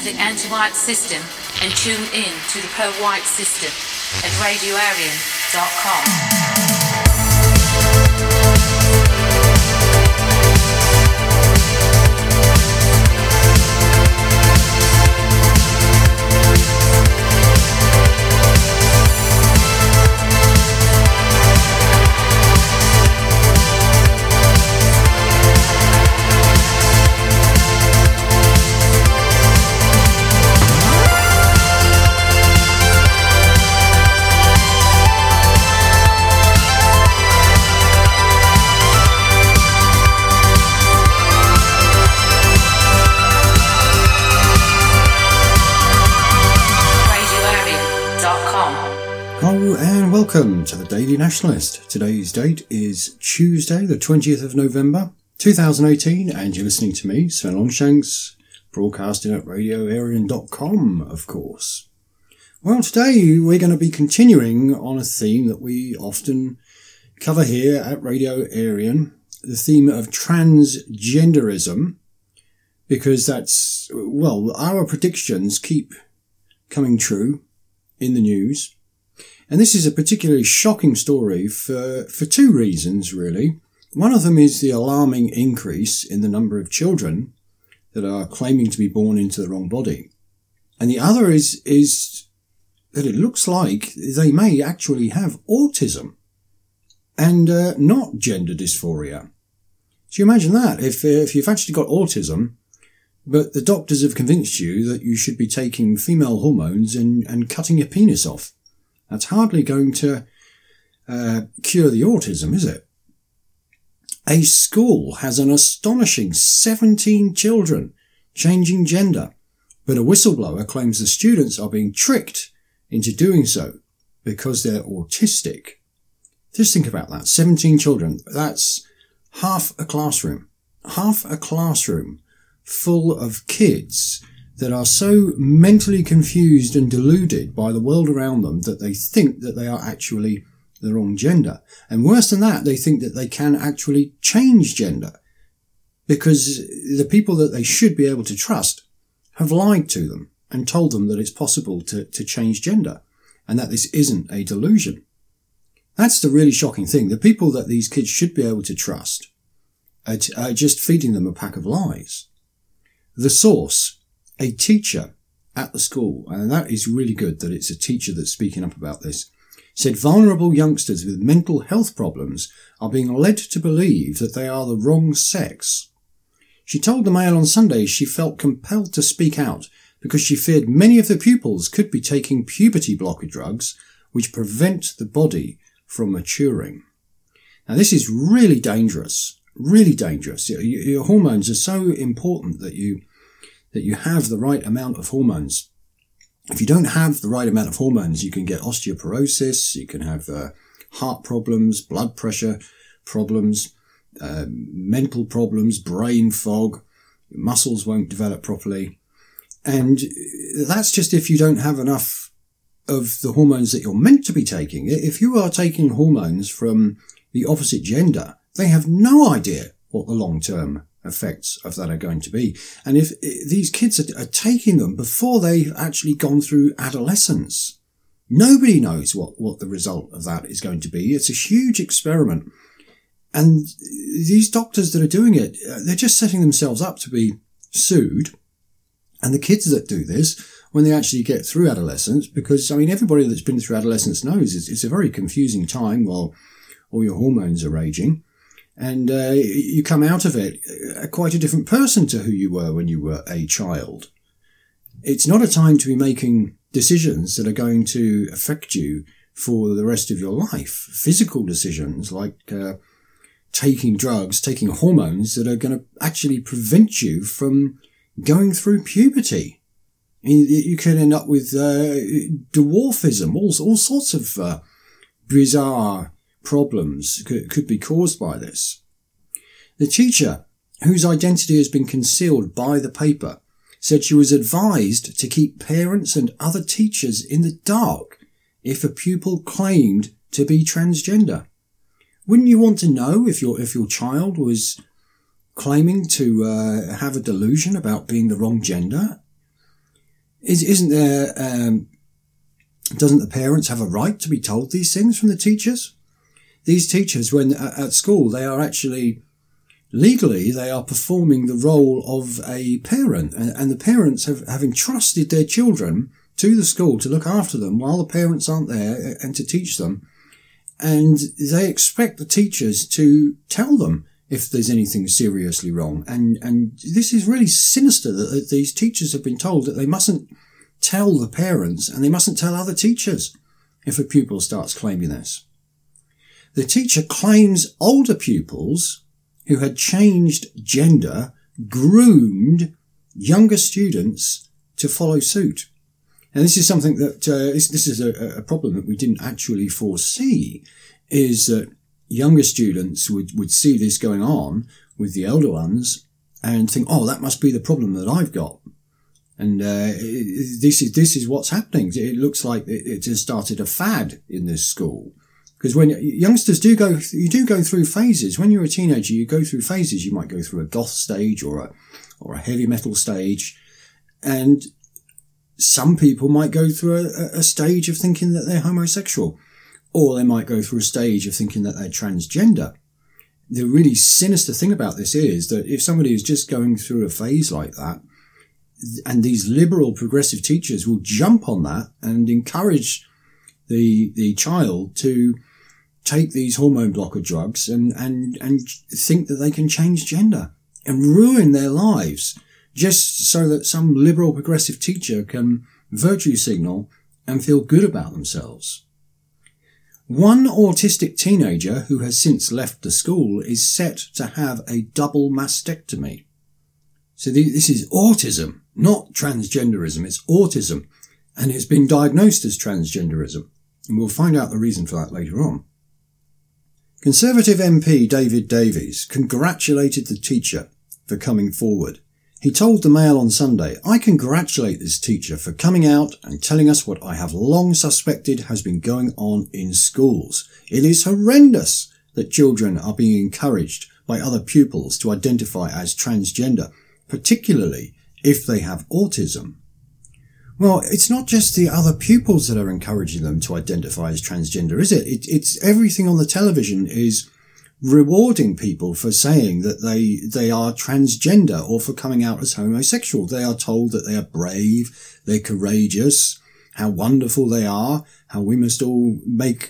the anti-white system and tune in to the pro-white system at radioarian.com. Hello and welcome to the Daily Nationalist. Today's date is Tuesday, the 20th of November, 2018, and you're listening to me, Sven Longshanks, broadcasting at radioarian.com, of course. Well, today we're going to be continuing on a theme that we often cover here at Radio Arian, the theme of transgenderism, because that's, well, our predictions keep coming true in the news. And this is a particularly shocking story for two reasons, really. One of them is the alarming increase in the number of children that are claiming to be born into the wrong body. And the other is that it looks like they may actually have autism and not gender dysphoria. So you imagine that, if you've actually got autism, but the doctors have convinced you that you should be taking female hormones and cutting your penis off. That's hardly going to cure the autism, is it? A school has an astonishing 17 children changing gender, but a whistleblower claims the students are being tricked into doing so because they're autistic. Just think about that. 17 children. That's half a classroom. Half a classroom full of kids that are so mentally confused and deluded by the world around them that they think that they are actually the wrong gender. And worse than that, they think that they can actually change gender because the people that they should be able to trust have lied to them and told them that it's possible to change gender and that this isn't a delusion. That's the really shocking thing. The people that these kids should be able to trust are just feeding them a pack of lies. The source: a teacher at the school, and that is really good that it's a teacher that's speaking up about this, said vulnerable youngsters with mental health problems are being led to believe that they are the wrong sex. She told the Mail on Sunday she felt compelled to speak out because she feared many of the pupils could be taking puberty blocker drugs which prevent the body from maturing. Now this is really dangerous, really dangerous. Your hormones are so important that you have the right amount of hormones. If you don't have the right amount of hormones, you can get osteoporosis, you can have heart problems, blood pressure problems, mental problems, brain fog, your muscles won't develop properly. And that's just if you don't have enough of the hormones that you're meant to be taking. If you are taking hormones from the opposite gender, they have no idea what the long-term effects of that are going to be. And if these kids are taking them before they've actually gone through adolescence, nobody knows what the result of that is going to be. It's a huge experiment. And these doctors that are doing it, they're just setting themselves up to be sued. And the kids that do this, when they actually get through adolescence, because, I mean, everybody that's been through adolescence knows it's a very confusing time while all your hormones are raging. And you come out of it quite a different person to who you were when you were a child. It's not a time to be making decisions that are going to affect you for the rest of your life. Physical decisions like taking drugs, taking hormones that are going to actually prevent you from going through puberty. You can end up with dwarfism, all sorts of bizarre problems could be caused by this. The teacher, whose identity has been concealed by the paper, said she was advised to keep parents and other teachers in the dark if a pupil claimed to be transgender. Wouldn't you want to know if your child was claiming to have a delusion about being the wrong gender? Isn't there, doesn't the parents have a right to be told these things from the teachers? These teachers, when at school, they are actually, legally, they are performing the role of a parent, and the parents have entrusted their children to the school to look after them while the parents aren't there and to teach them. And they expect the teachers to tell them if there's anything seriously wrong. And this is really sinister that these teachers have been told that they mustn't tell the parents and they mustn't tell other teachers if a pupil starts claiming this. The teacher claims older pupils who had changed gender groomed younger students to follow suit. And this is something that, this is a problem that we didn't actually foresee, is that younger students would see this going on with the elder ones and think, oh, that must be the problem that I've got. And, this is what's happening. It looks like it has started a fad in this school. Because when youngsters you do go through phases. When you're a teenager, you go through phases. You might go through a goth stage or a heavy metal stage. And some people might go through a stage of thinking that they're homosexual, or they might go through a stage of thinking that they're transgender. The really sinister thing about this is that if somebody is just going through a phase like that, and these liberal progressive teachers will jump on that and encourage the child to take these hormone blocker drugs and think that they can change gender and ruin their lives just so that some liberal progressive teacher can virtue signal and feel good about themselves. One autistic teenager who has since left the school is set to have a double mastectomy. So this is autism, not transgenderism. It's autism, and it's been diagnosed as transgenderism. And we'll find out the reason for that later on. Conservative MP David Davies congratulated the teacher for coming forward. He told the Mail on Sunday, "I congratulate this teacher for coming out and telling us what I have long suspected has been going on in schools. It is horrendous that children are being encouraged by other pupils to identify as transgender, particularly if they have autism." Well, it's not just the other pupils that are encouraging them to identify as transgender, is it? It's everything on the television is rewarding people for saying that they are transgender or for coming out as homosexual. They are told that they are brave, they're courageous, how wonderful they are, how we must all make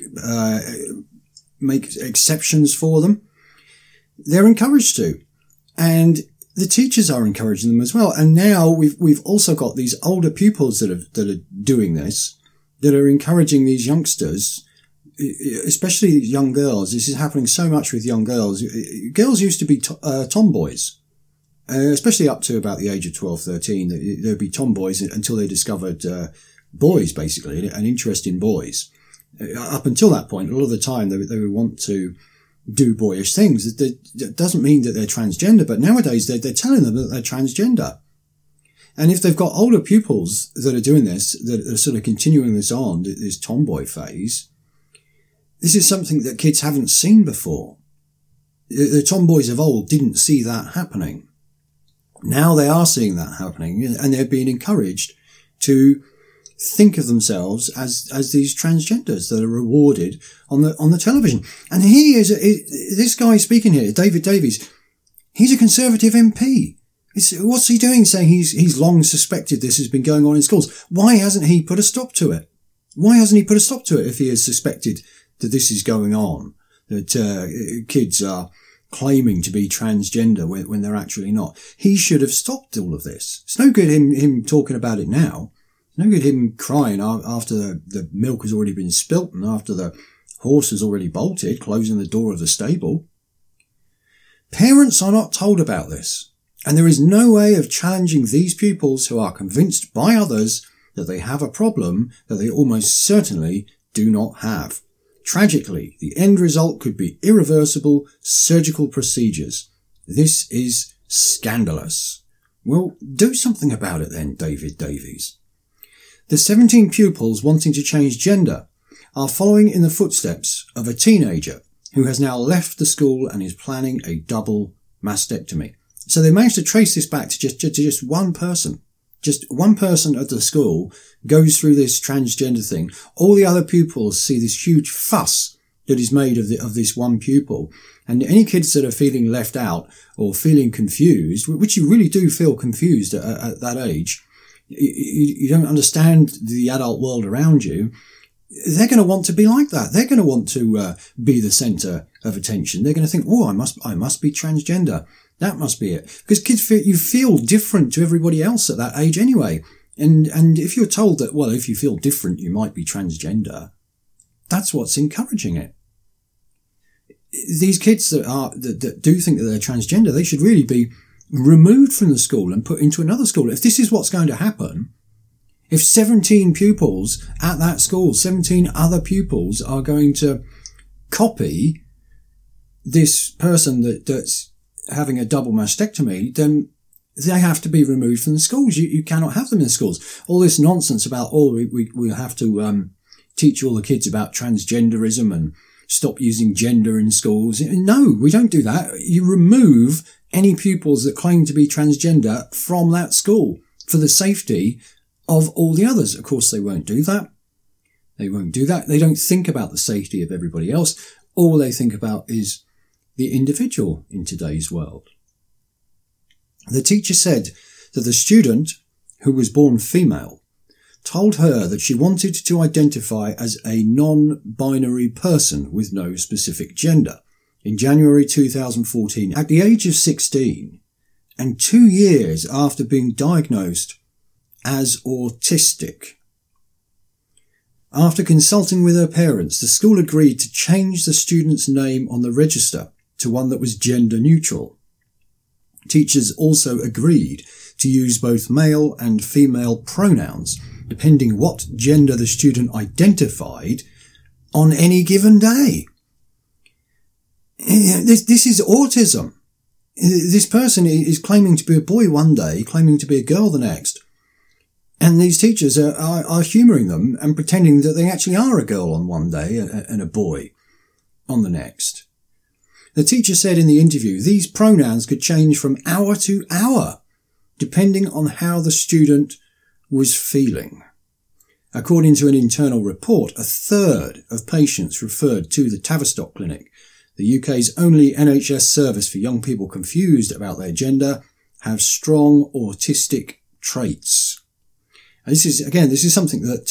exceptions for them. They're encouraged to. And the teachers are encouraging them as well. And now we've also got these older pupils that are doing this, that are encouraging these youngsters, especially young girls. This is happening so much with young girls. Girls used to be tomboys, especially up to about the age of 12, 13. They'd be tomboys until they discovered boys, basically, an interest in boys. Up until that point, a lot of the time they would want to do boyish things. That doesn't mean that they're transgender, but nowadays they're telling them that they're transgender. And if they've got older pupils that are doing this, that are sort of continuing this on, this tomboy phase, this is something that kids haven't seen before. The tomboys of old didn't see that happening. Now they are seeing that happening, and they're being encouraged to think of themselves as these transgenders that are rewarded on the television. And this guy speaking here, David Davies, he's a Conservative MP. What's he doing saying he's long suspected this has been going on in schools? Why hasn't he put a stop to it? Why hasn't he put a stop to it if he has suspected that this is going on, that kids are claiming to be transgender when they're actually not? He should have stopped all of this. It's no good him talking about it now. No good him crying after the milk has already been spilt and after the horse has already bolted, closing the door of the stable. Parents are not told about this, and there is no way of challenging these pupils who are convinced by others that they have a problem that they almost certainly do not have. Tragically, the end result could be irreversible surgical procedures. This is scandalous. Well, do something about it then, David Davies. The 17 pupils wanting to change gender are following in the footsteps of a teenager who has now left the school and is planning a double mastectomy. So they managed to trace this back to just one person, Just one person at the school goes through this transgender thing. All the other pupils see this huge fuss that is made of this one pupil. And any kids that are feeling left out or feeling confused, which you really do feel confused at that age, you don't understand the adult world around you, they're going to want to be like that. They're going to want to be the centre of attention. They're going to think, oh, I must be transgender. That must be it. Because kids you feel different to everybody else at that age anyway. And if you're told that, well, if you feel different, you might be transgender, that's what's encouraging it. These kids that do think that they're transgender, they should really be removed from the school and put into another school. If this is what's going to happen, if 17 pupils at that school, 17 other pupils are going to copy this person that's having a double mastectomy, then they have to be removed from the schools. You cannot have them in the schools. All this nonsense about, we have to teach all the kids about transgenderism and stop using gender in schools. No, we don't do that. You remove any pupils that claim to be transgender from that school for the safety of all the others. Of course, they won't do that. They won't do that. They don't think about the safety of everybody else. All they think about is the individual in today's world. The teacher said that the student, who was born female, told her that she wanted to identify as a non-binary person with no specific gender in January 2014 at the age of 16 and 2 years after being diagnosed as autistic. After consulting with her parents, the school agreed to change the student's name on the register to one that was gender neutral. Teachers also agreed to use both male and female pronouns, depending what gender the student identified on any given day. This is autism. This person is claiming to be a boy one day, claiming to be a girl the next. And these teachers are humouring them and pretending that they actually are a girl on one day and a boy on the next. The teacher said in the interview, these pronouns could change from hour to hour, depending on how the student was feeling. According to an internal report, a third of patients referred to the Tavistock Clinic, the UK's only NHS service for young people confused about their gender, have strong autistic traits. And this is something that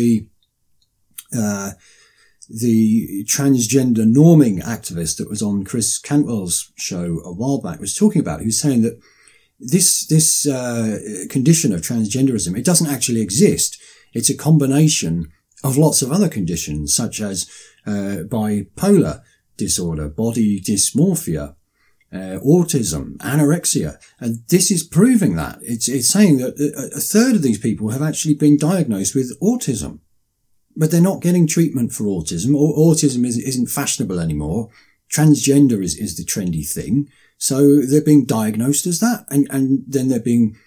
the transgender norming activist that was on Chris Cantwell's show a while back was talking about. He was saying that this condition of transgenderism, it doesn't actually exist. It's a combination of lots of other conditions, such as bipolar disorder, body dysmorphia, autism, anorexia. And this is proving that. It's saying that a third of these people have actually been diagnosed with autism. But they're not getting treatment for autism, or autism isn't fashionable anymore. Transgender is the trendy thing. So they're being diagnosed as that. And then they're being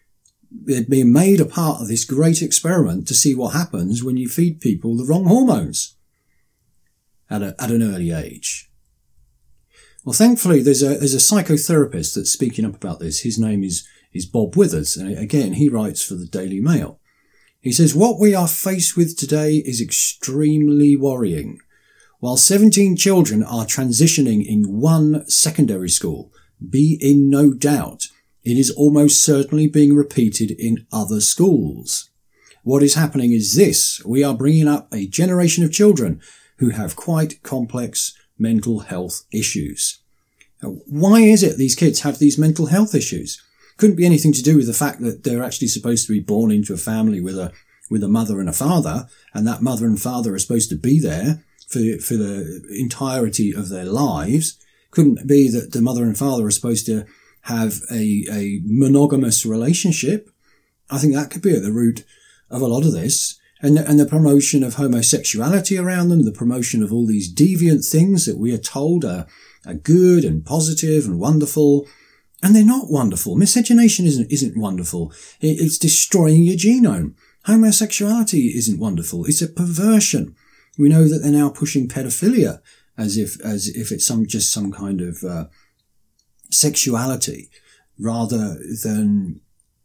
made a part of this great experiment to see what happens when you feed people the wrong hormones at an early age. Well, thankfully, there's a psychotherapist that's speaking up about this. His name is Bob Withers. And again, he writes for the Daily Mail. He says, what we are faced with today is extremely worrying. While 17 children are transitioning in one secondary school, be in no doubt, it is almost certainly being repeated in other schools. What is happening is this. We are bringing up a generation of children who have quite complex mental health issues. Now, why is it these kids have these mental health issues? Couldn't be anything to do with the fact that they're actually supposed to be born into a family with a mother and a father, and that mother and father are supposed to be there for the entirety of their lives. Couldn't be that the mother and father are supposed to have a monogamous relationship. I think that could be at the root of a lot of this. And the promotion of homosexuality around them, the promotion of all these deviant things that we are told are good and positive and wonderful. And they're not wonderful. Miscegenation isn't wonderful. It's destroying your genome. Homosexuality isn't wonderful. It's a perversion. We know that they're now pushing pedophilia as if it's some kind of sexuality rather than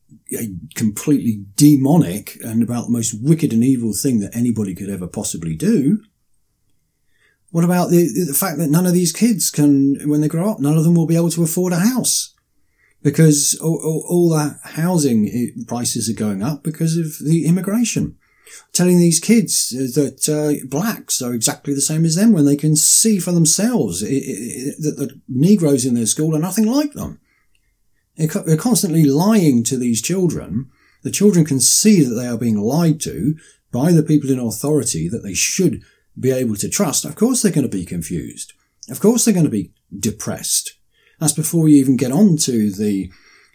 completely demonic and about the most wicked and evil thing that anybody could ever possibly do. What about the fact that none of these kids can, when they grow up, none of them will be able to afford a house? Because all the housing prices are going up because of the immigration. Telling these kids that blacks are exactly the same as them when they can see for themselves that the Negroes in their school are nothing like them. They're constantly lying to these children. The children can see that they are being lied to by the people in authority that they should be able to trust. Of course they're going to be confused. Of course they're going to be depressed. That's before you even get on to the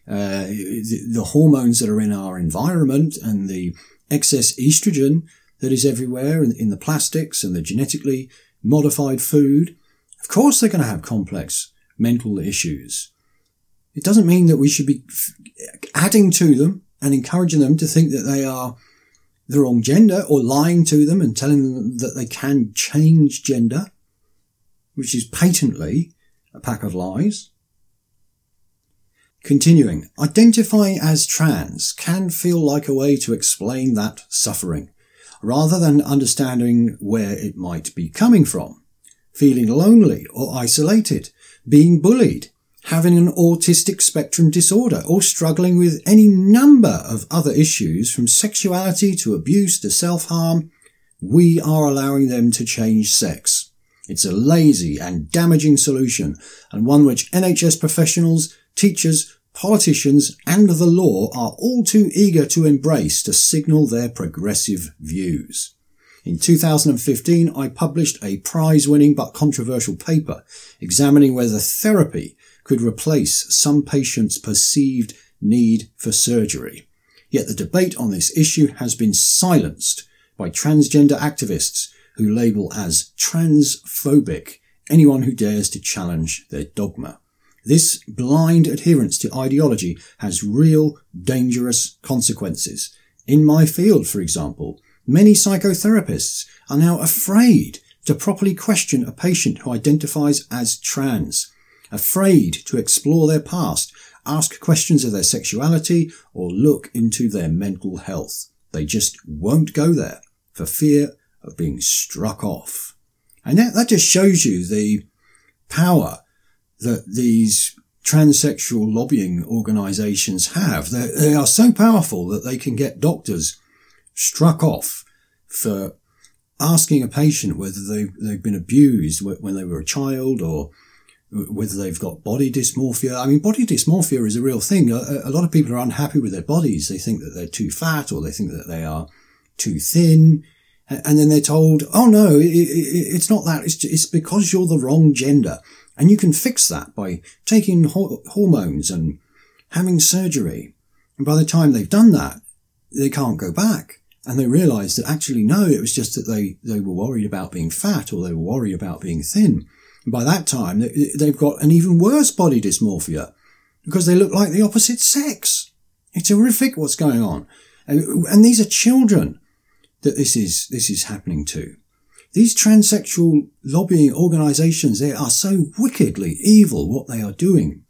hormones that are in our environment and the excess estrogen that is everywhere in the plastics and the genetically modified food. Of course they're going to have complex mental issues. It doesn't mean that we should be adding to them and encouraging them to think that they are the wrong gender or lying to them and telling them that they can change gender, which is patently a pack of lies. Continuing, identifying as trans can feel like a way to explain that suffering, rather than understanding where it might be coming from. Feeling lonely or isolated, being bullied, having an autistic spectrum disorder, or struggling with any number of other issues from sexuality to abuse to self-harm, we are allowing them to change sex. It's a lazy and damaging solution, and one which NHS professionals, teachers, politicians and the law are all too eager to embrace to signal their progressive views. In 2015, I published a prize-winning but controversial paper examining whether therapy could replace some patients' perceived need for surgery. Yet the debate on this issue has been silenced by transgender activists who label as transphobic anyone who dares to challenge their dogma. This blind adherence to ideology has real, dangerous consequences. In my field, for example, many psychotherapists are now afraid to properly question a patient who identifies as trans, afraid to explore their past, ask questions of their sexuality, or look into their mental health. They just won't go there for fear of being struck off. And that just shows you the power that these transsexual lobbying organisations have. They are so powerful that they can get doctors struck off for asking a patient whether they've been abused when they were a child or whether they've got body dysmorphia. I mean, body dysmorphia is a real thing. A lot of people are unhappy with their bodies. They think that they're too fat or they think that they are too thin. And then they're told, oh no, it's not that. It's because you're the wrong gender. And you can fix that by taking hormones and having surgery. And by the time they've done that, they can't go back. And they realise that actually, no, it was just that they were worried about being fat or they were worried about being thin. And by that time, they've got an even worse body dysmorphia because they look like the opposite sex. It's horrific what's going on. And these are children that this is happening to. These transsexual lobbying organisations, they are so wickedly evil what they are doing.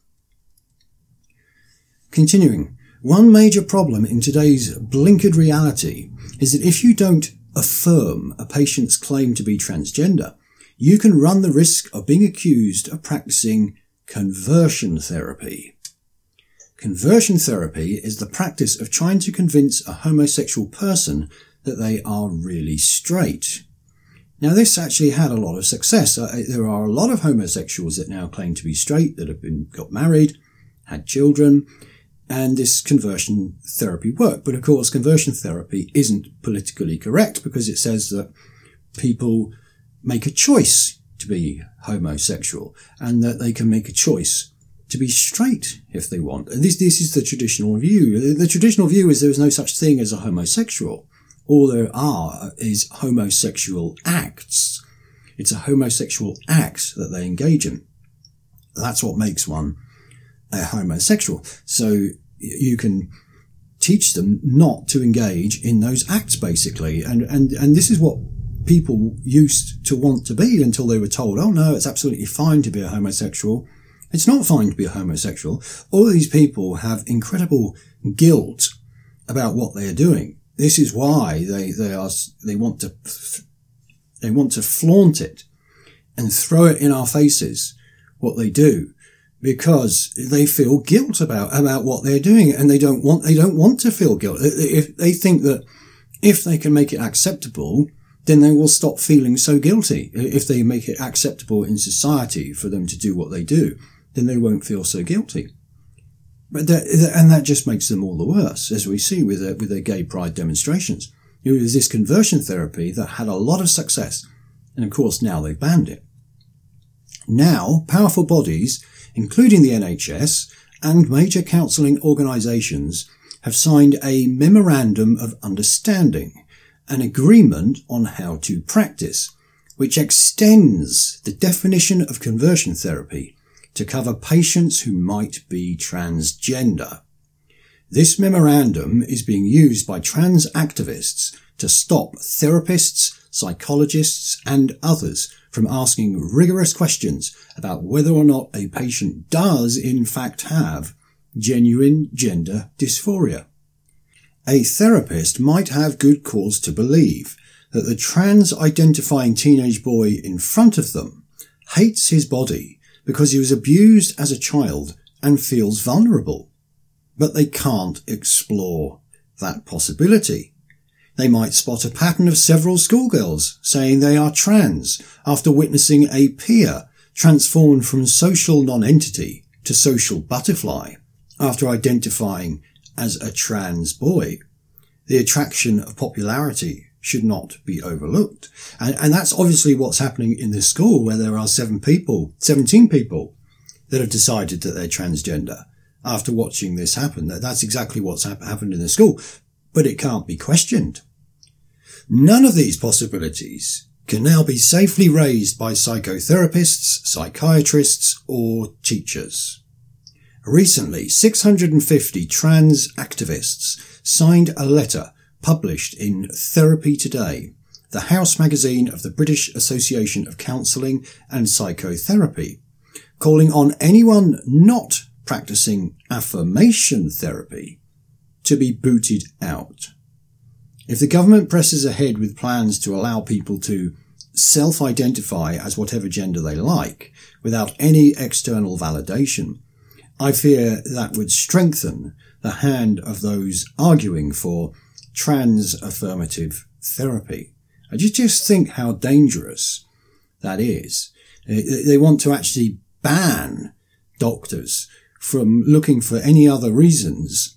Continuing, one major problem in today's blinkered reality is that if you don't affirm a patient's claim to be transgender, you can run the risk of being accused of practicing conversion therapy. Conversion therapy is the practice of trying to convince a homosexual person that they are really straight. Now, this actually had a lot of success. There are a lot of homosexuals that now claim to be straight, that have got married, had children, and this conversion therapy worked. But of course, conversion therapy isn't politically correct because it says that people make a choice to be homosexual and that they can make a choice to be straight if they want. And this is the traditional view. The traditional view is there is no such thing as a homosexual. All there are is homosexual acts. It's a homosexual act that they engage in. That's what makes one a homosexual. So you can teach them not to engage in those acts, basically. And this is what people used to want to be until they were told, oh no, it's absolutely fine to be a homosexual. It's not fine to be a homosexual. All these people have incredible guilt about what they are doing. This is why they want to flaunt it and throw it in our faces, what they do, because they feel guilt about what they're doing, and they don't want to feel guilt. If they think that if they can make it acceptable, then they will stop feeling so guilty. If they make it acceptable in society for them to do what they do, then they won't feel so guilty. But that just makes them all the worse, as we see with their gay pride demonstrations. There's this conversion therapy that had a lot of success, and of course now they've banned it. Now, powerful bodies, including the NHS and major counselling organisations, have signed a Memorandum of Understanding, an agreement on how to practice, which extends the definition of conversion therapy to cover patients who might be transgender. This memorandum is being used by trans activists to stop therapists, psychologists, and others from asking rigorous questions about whether or not a patient does in fact have genuine gender dysphoria. A therapist might have good cause to believe that the trans-identifying teenage boy in front of them hates his body because he was abused as a child and feels vulnerable. But they can't explore that possibility. They might spot a pattern of several schoolgirls saying they are trans after witnessing a peer transformed from social non-entity to social butterfly after identifying as a trans boy. The attraction of popularity should not be overlooked. And that's obviously what's happening in this school, where there are 17 people that have decided that they're transgender after watching this happen. That's exactly what's happened in the school, but it can't be questioned. None of these possibilities can now be safely raised by psychotherapists, psychiatrists, or teachers. Recently, 650 trans activists signed a letter published in Therapy Today, the house magazine of the British Association of Counselling and Psychotherapy, calling on anyone not practicing affirmation therapy to be booted out. If the government presses ahead with plans to allow people to self-identify as whatever gender they like without any external validation, I fear that would strengthen the hand of those arguing for trans affirmative therapy. I just think how dangerous that is. They want to actually ban doctors from looking for any other reasons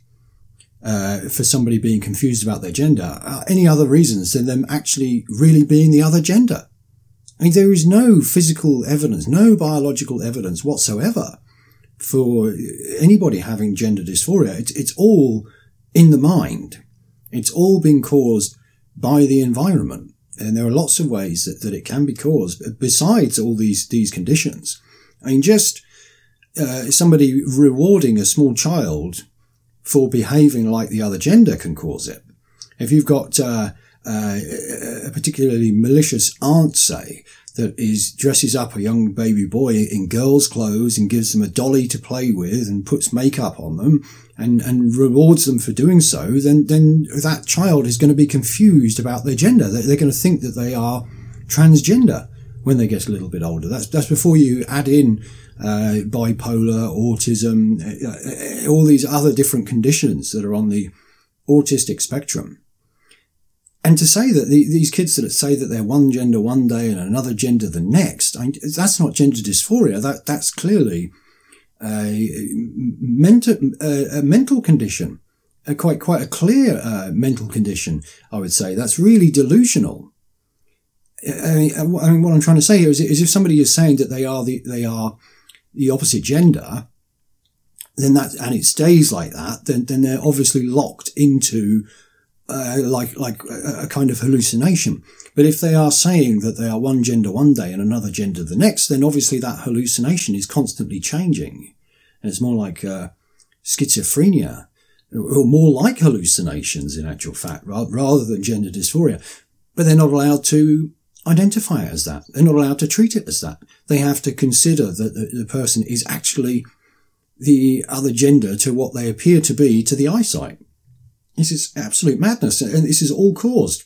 for somebody being confused about their gender, any other reasons than them actually really being the other gender. I mean, there is no physical evidence, no biological evidence whatsoever for anybody having gender dysphoria. It's all in the mind. It's all been caused by the environment. And there are lots of ways that it can be caused besides all these conditions. I mean, just somebody rewarding a small child for behaving like the other gender can cause it. If you've got a particularly malicious aunt, say, that dresses up a young baby boy in girls' clothes and gives them a dolly to play with and puts makeup on them and rewards them for doing so, then that child is going to be confused about their gender. They're going to think that they are transgender when they get a little bit older. That's before you add in bipolar, autism, all these other different conditions that are on the autistic spectrum. And to say that these kids that say that they're one gender one day and another gender the next, that's not gender dysphoria. That's clearly a mental condition, quite a clear mental condition, I would say. That's really delusional. I mean, what I'm trying to say here is if somebody is saying that they are the opposite gender, then and it stays like that, then they're obviously locked into like a kind of hallucination. But if they are saying that they are one gender one day and another gender the next, then obviously that hallucination is constantly changing. And it's more like schizophrenia, or more like hallucinations in actual fact, rather than gender dysphoria. But they're not allowed to identify it as that. They're not allowed to treat it as that. They have to consider that the person is actually the other gender to what they appear to be to the eyesight. This is absolute madness, and this is all caused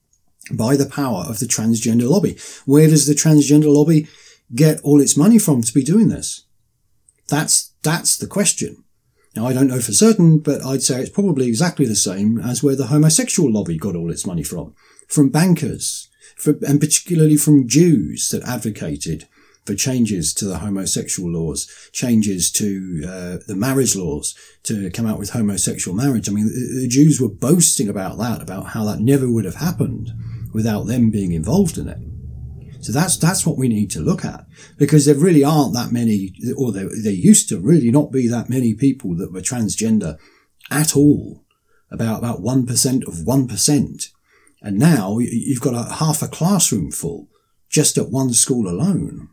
by the power of the transgender lobby. Where does the transgender lobby get all its money from to be doing this? That's the question. Now, I don't know for certain, but I'd say it's probably exactly the same as where the homosexual lobby got all its money from bankers, and particularly from Jews that advocated for changes to the homosexual laws, changes to the marriage laws to come out with homosexual marriage. I mean, the Jews were boasting about that, about how that never would have happened without them being involved in it. So that's what we need to look at, because there really aren't that many, or there used to really not be that many people that were transgender at all, about 1% of 1%. And now you've got half a classroom full just at one school alone.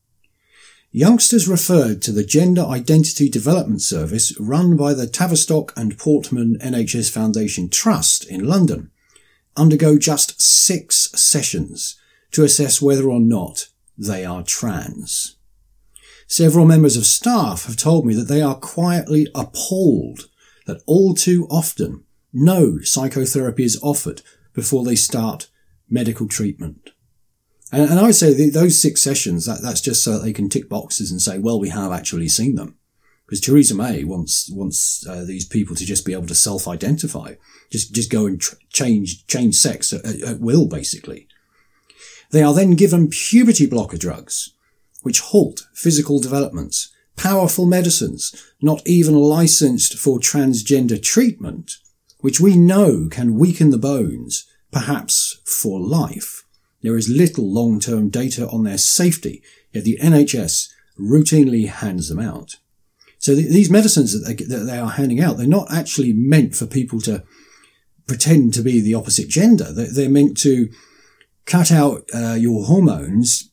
Youngsters referred to the Gender Identity Development Service run by the Tavistock and Portman NHS Foundation Trust in London undergo just 6 sessions to assess whether or not they are trans. Several members of staff have told me that they are quietly appalled that all too often no psychotherapy is offered before they start medical treatment. And I would say those 6 sessions, that's just so that they can tick boxes and say, well, we have actually seen them. Because Theresa May wants these people to just be able to self-identify, just go and change sex at will, basically. They are then given puberty blocker drugs, which halt physical developments, powerful medicines, not even licensed for transgender treatment, which we know can weaken the bones, perhaps for life. There is little long-term data on their safety, yet the NHS routinely hands them out. So these medicines that they are handing out, they're not actually meant for people to pretend to be the opposite gender. They're meant to cut out your hormones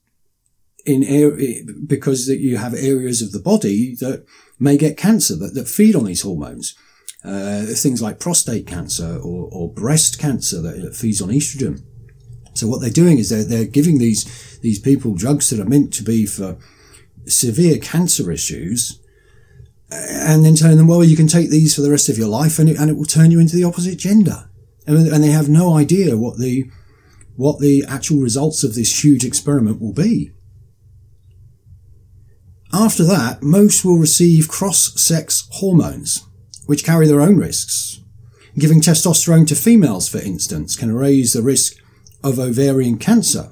because that you have areas of the body that may get cancer that feed on these hormones. Things like prostate cancer or breast cancer that feeds on estrogen. So what they're doing is they're giving these people drugs that are meant to be for severe cancer issues, and then telling them, well, you can take these for the rest of your life and it will turn you into the opposite gender. And they have no idea what the actual results of this huge experiment will be. After that, most will receive cross-sex hormones, which carry their own risks. Giving testosterone to females, for instance, can raise the risk of ovarian cancer.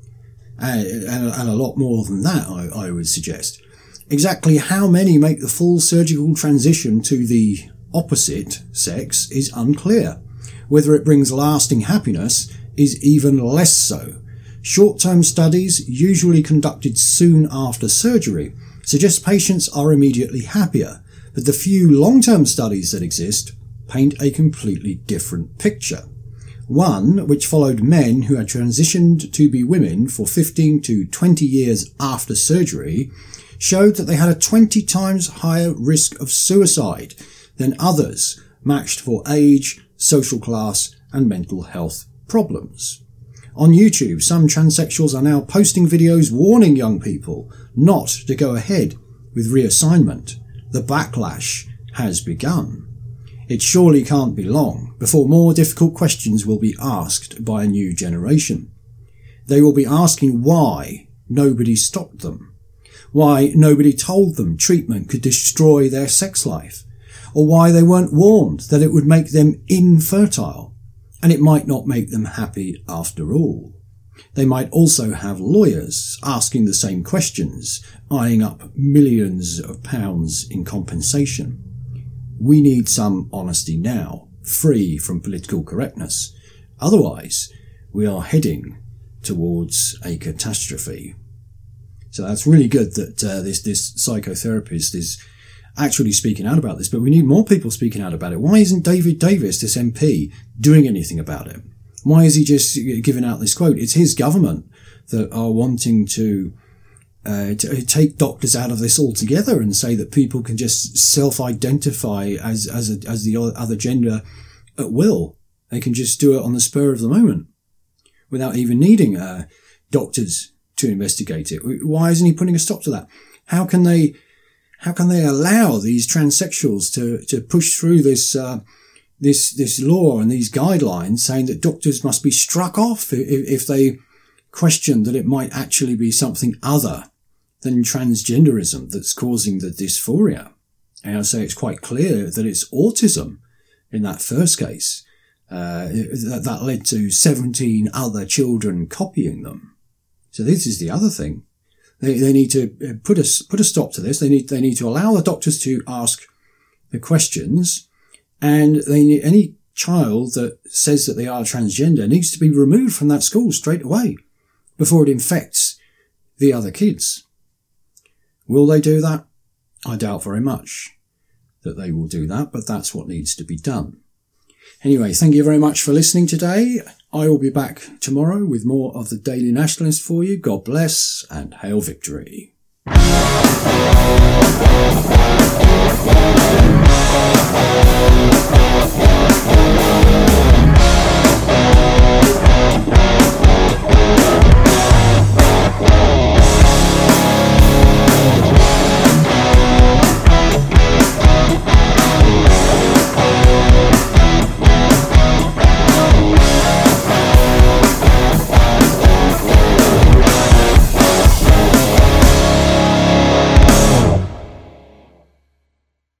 And a lot more than that, I would suggest. Exactly how many make the full surgical transition to the opposite sex is unclear. Whether it brings lasting happiness is even less so. Short-term studies, usually conducted soon after surgery, suggest patients are immediately happier, but the few long-term studies that exist paint a completely different picture. One, which followed men who had transitioned to be women for 15 to 20 years after surgery, showed that they had a 20 times higher risk of suicide than others matched for age, social class, and mental health problems. On YouTube, some transsexuals are now posting videos warning young people not to go ahead with reassignment. The backlash has begun. It surely can't be long before more difficult questions will be asked by a new generation. They will be asking why nobody stopped them, why nobody told them treatment could destroy their sex life, or why they weren't warned that it would make them infertile, and it might not make them happy after all. They might also have lawyers asking the same questions, eyeing up millions of pounds in compensation. We need some honesty now, free from political correctness. Otherwise, we are heading towards a catastrophe. So that's really good that this psychotherapist is actually speaking out about this, but we need more people speaking out about it. Why isn't David Davis, this MP, doing anything about it? Why is he just giving out this quote? It's his government that are wanting to take doctors out of this altogether and say that people can just self-identify as the other gender at will. They can just do it on the spur of the moment without even needing doctors to investigate it? Why isn't he putting a stop to that? How can they allow these transsexuals to push through this law and these guidelines saying that doctors must be struck off if they question that it might actually be something other than transgenderism that's causing the dysphoria? And I'll say it's quite clear that it's autism in that first case. That led to 17 other children copying them. So this is the other thing. They need to put a stop to this. They need to allow the doctors to ask the questions, and any child that says that they are transgender needs to be removed from that school straight away before it infects the other kids. Will they do that? I doubt very much that they will do that, but that's what needs to be done. Anyway, thank you very much for listening today. I will be back tomorrow with more of the Daily Nationalist for you. God bless and hail victory.